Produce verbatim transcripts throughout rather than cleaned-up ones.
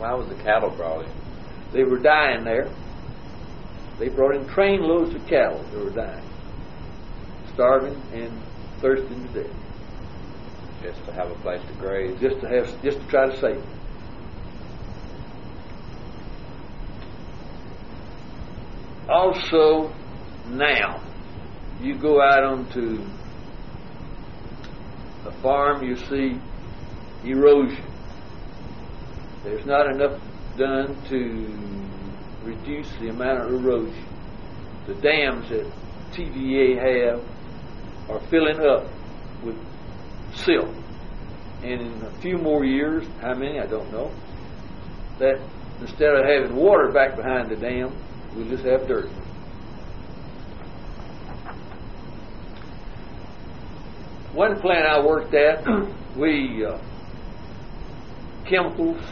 Why was the cattle brought in? They were dying there. They brought in trainloads of cattle that were dying, starving and thirsting to death. Just to have a place to graze. Just to have, just to try to save them. Also, now, you go out onto a farm, you see erosion. There's not enough done to reduce the amount of erosion. The dams that T V A have are filling up with silt. And in a few more years, how many, I don't know, that instead of having water back behind the dam, we'll just have dirt. One plant I worked at, we, uh, chemicals,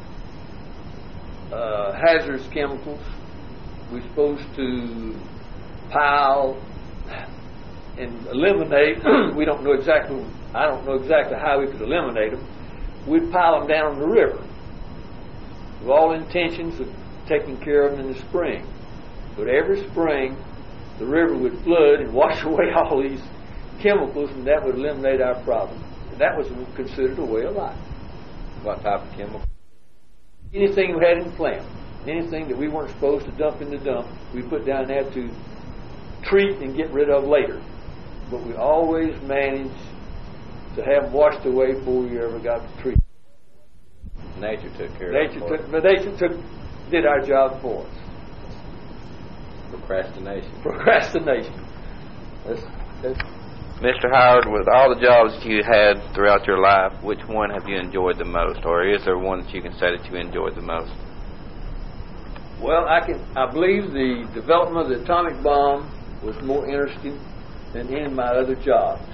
uh, hazardous chemicals, we're supposed to pile and eliminate. We don't know exactly, I don't know exactly how we could eliminate them. We'd pile them down the river with all intentions of taking care of them in the spring. But every spring, the river would flood and wash away all these chemicals, and that would eliminate our problem. And that was considered a way of life. What type of chemical? Anything we had in the plant, anything that we weren't supposed to dump in the dump, we put down there to treat and get rid of later. But we always managed to have them washed away before we ever got to treat. Nature took care nature of it. Took, but nature took, did our job for us. Procrastination. Procrastination. That's, that's Mister Howard, with all the jobs that you had throughout your life, which one have you enjoyed the most, or is there one that you can say that you enjoyed the most? Well, I can. I believe the development of the atomic bomb was more interesting than any of my other jobs.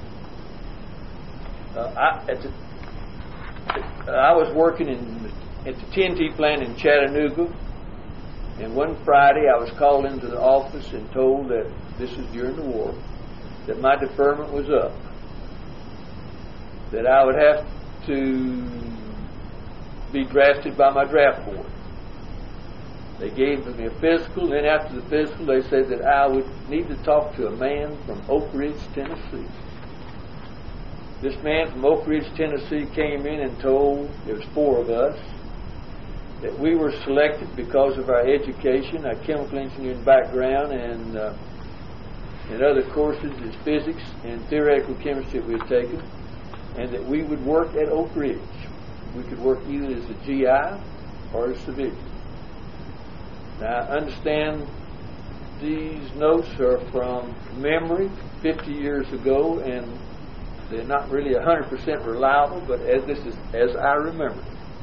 Uh, I, at the, I was working in at the T N T plant in Chattanooga, and one Friday I was called into the office and told that this was during the war, that my deferment was up, that I would have to be drafted by my draft board. They gave me a physical, then after the physical they said that I would need to talk to a man from Oak Ridge, Tennessee. This man from Oak Ridge, Tennessee came in and told, there was four of us, that we were selected because of our education, our chemical engineering background, and uh, and other courses as physics and theoretical chemistry that we had taken, and that we would work at Oak Ridge. We could work either as a G I or as a civilian. Now, I understand these notes are from memory fifty years ago, and they're not really one hundred percent reliable, but as this is as I remember.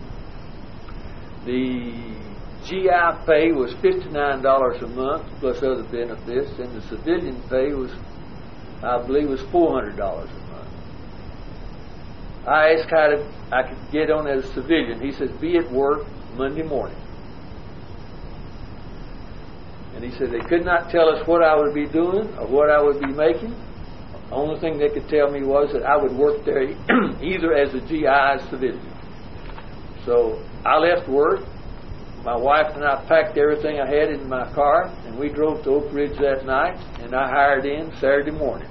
The G I pay was fifty-nine dollars a month plus other benefits, and the civilian pay was, I believe, was four hundred dollars a month. I asked how to, I could get on as a civilian. He says, be at work Monday morning. And he said they could not tell us what I would be doing or what I would be making. The only thing they could tell me was that I would work there either as a G I or a civilian. So I left work. My wife and I packed everything I had in my car, and we drove to Oak Ridge that night, and I hired in Saturday morning.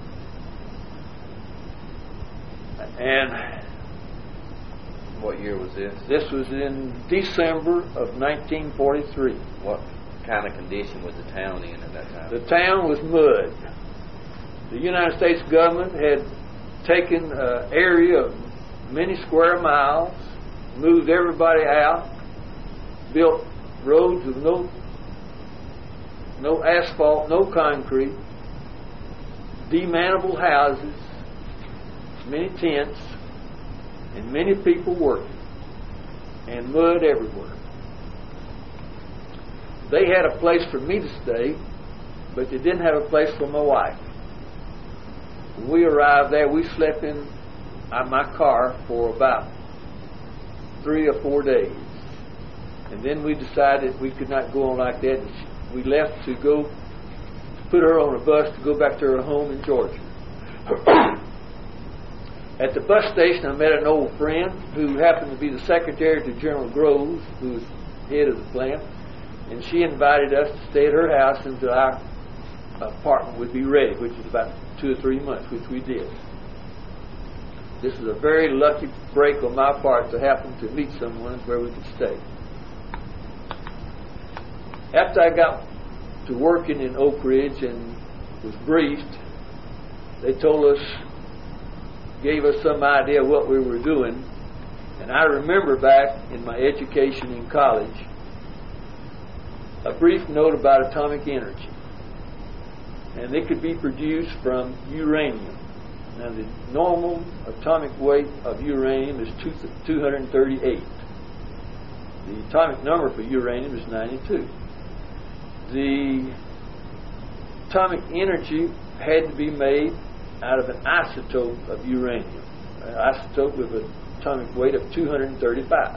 And what year was this? This was in December of nineteen forty-three. What kind of condition was the town in at that time? The town was mud. The United States government had taken an area of many square miles, moved everybody out, built roads with no no asphalt, no concrete, demantable houses, many tents, and many people working, and mud everywhere. They had a place for me to stay, but they didn't have a place for my wife. When we arrived there, we slept in uh, my car for about three or four days. And then we decided we could not go on like that. And she, we left to go, to put her on a bus to go back to her home in Georgia. At the bus station, I met an old friend who happened to be the secretary to General Groves, who was head of the plant, and she invited us to stay at her house until our apartment would be ready, which is about two or three months, which we did. This was a very lucky break on my part to happen to meet someone where we could stay. After I got to working in Oak Ridge and was briefed, they told us, gave us some idea of what we were doing, and I remember back in my education in college a brief note about atomic energy, and it could be produced from uranium. Now the normal atomic weight of uranium is two hundred thirty-eight. The atomic number for uranium is ninety-two. The atomic energy had to be made out of an isotope of uranium, an isotope with an atomic weight of two hundred thirty-five.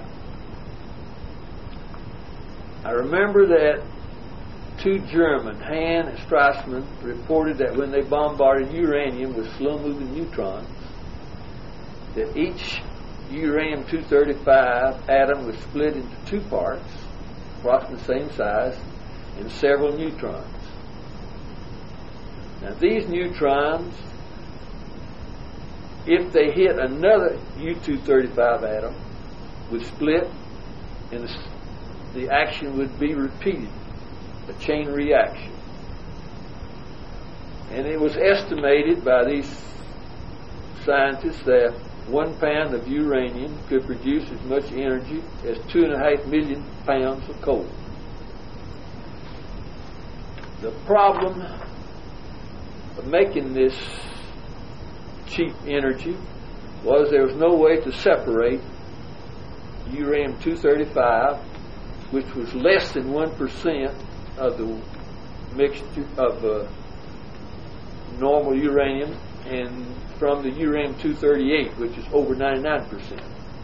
I remember that two German, Hahn and Strassmann, reported that when they bombarded uranium with slow-moving neutrons, that each uranium two thirty-five atom was split into two parts, approximately the same size, and several neutrons. Now these neutrons, if they hit another U two thirty-five atom, would split, and the, the action would be repeated, a chain reaction. And it was estimated by these scientists that one pound of uranium could produce as much energy as two and a half million pounds of coal. The problem of making this cheap energy was there was no way to separate uranium two thirty-five, which was less than one percent of the mixture of uh, normal uranium, and from the uranium two thirty-eight, which is over ninety-nine percent.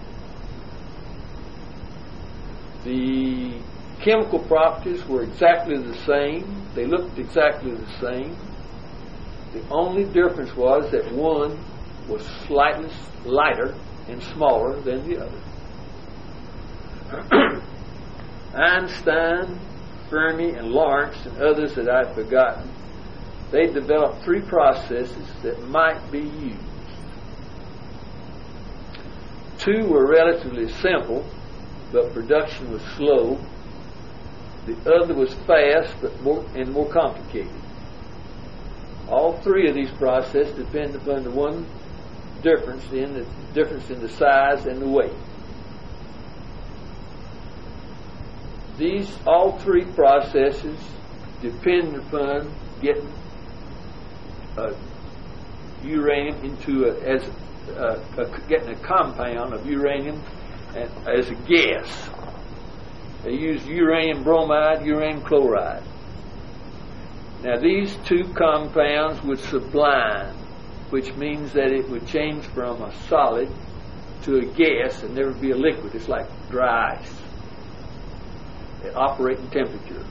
The chemical properties were exactly the same. They looked exactly the same. The only difference was that one was slightly lighter and smaller than the other. Einstein, Fermi, and Lawrence, and others that I've forgotten, they developed three processes that might be used. Two were relatively simple, but production was slow. The other was fast, but more and more complicated. All three of these processes depend upon the one difference in the difference in the size and the weight. These all three processes depend upon getting uh, uranium into a, as uh, a, getting a compound of uranium and, as a gas. They use uranium bromide, uranium chloride. Now these two compounds would sublime, which means that it would change from a solid to a gas and never be a liquid. It's like dry ice at operating temperature.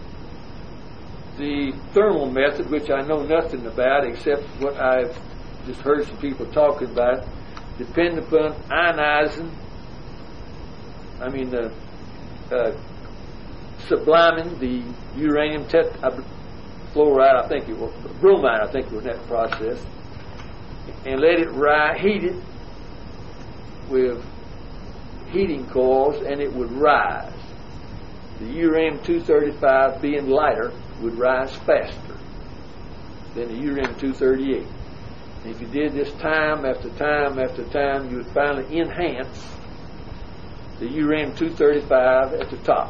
The thermal method, which I know nothing about except what I've just heard some people talking about, depend upon ionizing, I mean uh, uh, subliming the uranium tetrafluoride, I think it was, bromide, I think it was in that process, and let it rise, heat it with heating coils, and it would rise. The uranium two thirty-five, being lighter, would rise faster than the uranium two thirty-eight. And if you did this time after time after time, you would finally enhance the uranium two thirty-five at the top.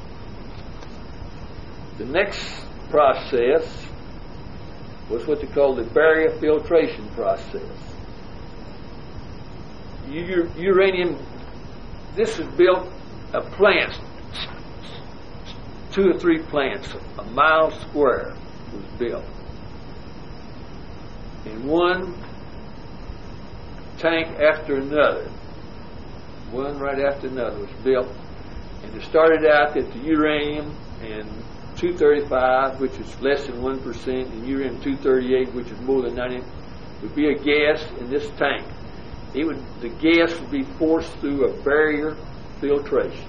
The next process was what they call the barrier filtration process. U- uranium, this is built, a plant, two or three plants, a mile square was built. And one tank after another, one right after another was built. And it started out that the uranium and two thirty-five, which is less than one percent, and uranium two thirty-eight, which is more than ninety, would be a gas in this tank. it would, the gas would be forced through a barrier filtration.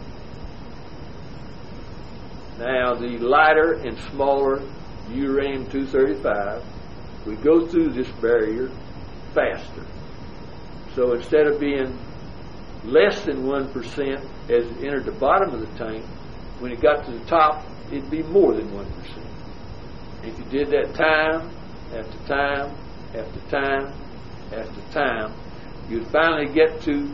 Now, the lighter and smaller uranium two thirty-five would go through this barrier faster. So instead of being less than one percent as it entered the bottom of the tank, when it got to the top, it'd be more than one percent. If you did that time after time after time after time, you'd finally get to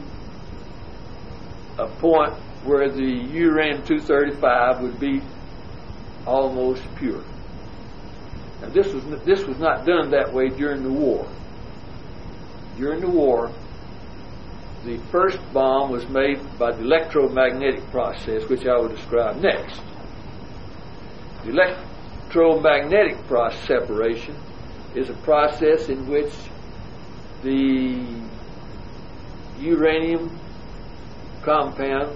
a point where the uranium two thirty-five would be almost pure. Now, this was this was not done that way during the war. During the war, the first bomb was made by the electromagnetic process, which I will describe next. The electromagnetic process separation is a process in which the uranium compound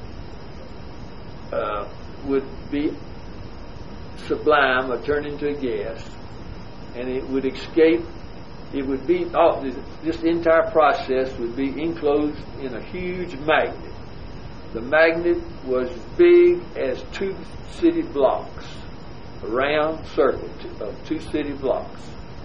uh, would be sublime or turned into a gas, and it would escape. It would be, oh, this, this entire process would be enclosed in a huge magnet. The magnet was as big as two city blocks, a round circle of two city blocks.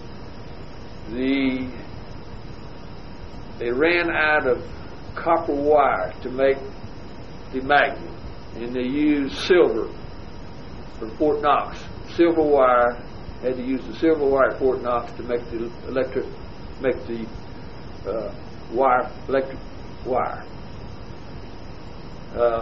The they ran out of copper wire to make the magnet, and they used silver from Fort Knox. Silver wire, had to use the silver wire at Fort Knox to make the electric, make the uh, wire, electric wire. Uh,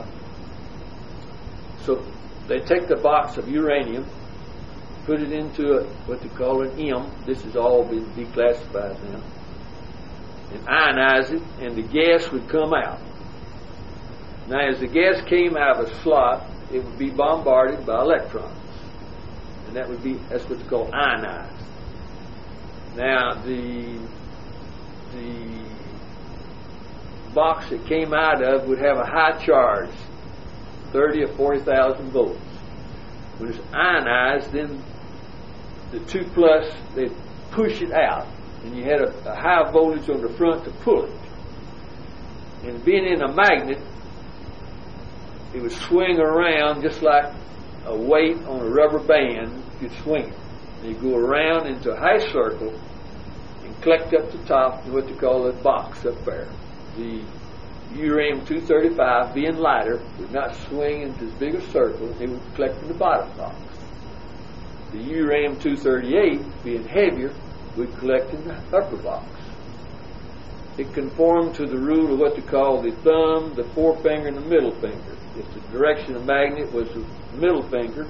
so they take the box of uranium, put it into a, what they call an M. This has all been declassified now. And ionize it, and the gas would come out. Now, as the gas came out of a slot, it would be bombarded by electrons. And that would be, that's what's called ionized. Now, the the box it came out of would have a high charge, thirty or forty thousand volts. When it's ionized, then the two plus, they push it out, and you had a, a high voltage on the front to pull it. And being in a magnet, it would swing around just like a weight on a rubber band. You'd swing it. And you go around into a high circle and collect up the top in what they call a box up there. The uranium two thirty-five, being lighter, would not swing into as big a circle. It would collect in the bottom box. The uranium two thirty-eight, being heavier, would collect in the upper box. It conformed to the rule of what they call the thumb, the forefinger, and the middle finger. If the direction of the magnet was the middle finger,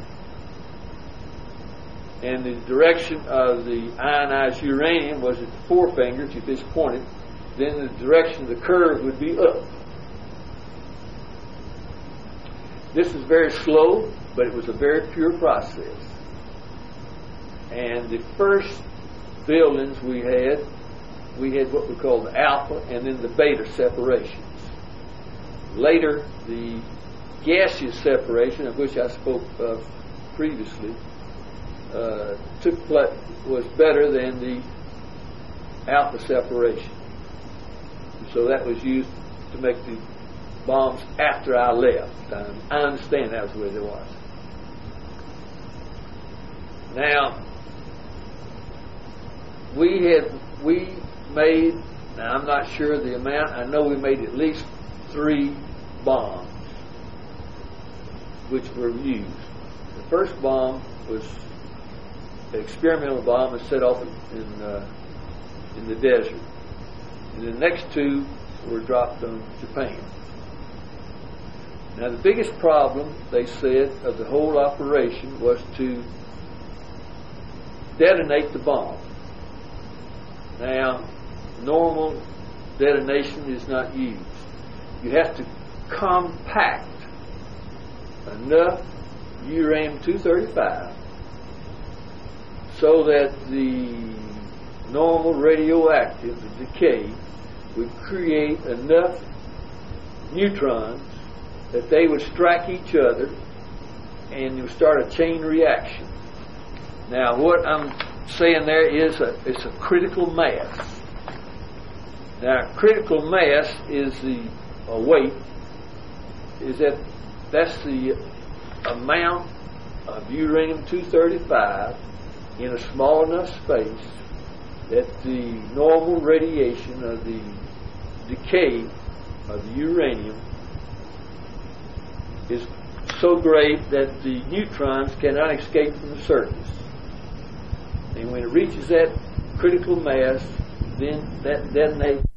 and the direction of the ionized uranium was at the forefinger, if you just pointed, then the direction of the curve would be up. This is very slow, but it was a very pure process. And the first buildings we had, we had what we call the alpha and then the beta separations. Later, the gaseous separation, of which I spoke of previously, uh, took place, was better than the alpha separation. And so that was used to make the bombs after I left. Um, I understand that was the way it was. Now, we had we made. Now I'm not sure the amount. I know we made at least three bombs which were used. The first bomb was an experimental bomb that set off in uh, in the desert, and the next two were dropped on Japan. Now the biggest problem, they said, of the whole operation was to detonate the bomb. Now, normal detonation is not used. You have to compact enough uranium two thirty-five so that the normal radioactive, the decay, would create enough neutrons that they would strike each other and you would start a chain reaction. Now, what I'm saying there is a, it's a critical mass. Now, critical mass is the uh, weight, is that that's the amount of uranium two thirty-five in a small enough space that the normal radiation of the decay of the uranium is so great that the neutrons cannot escape from the surface. And when it reaches that critical mass, then that detonates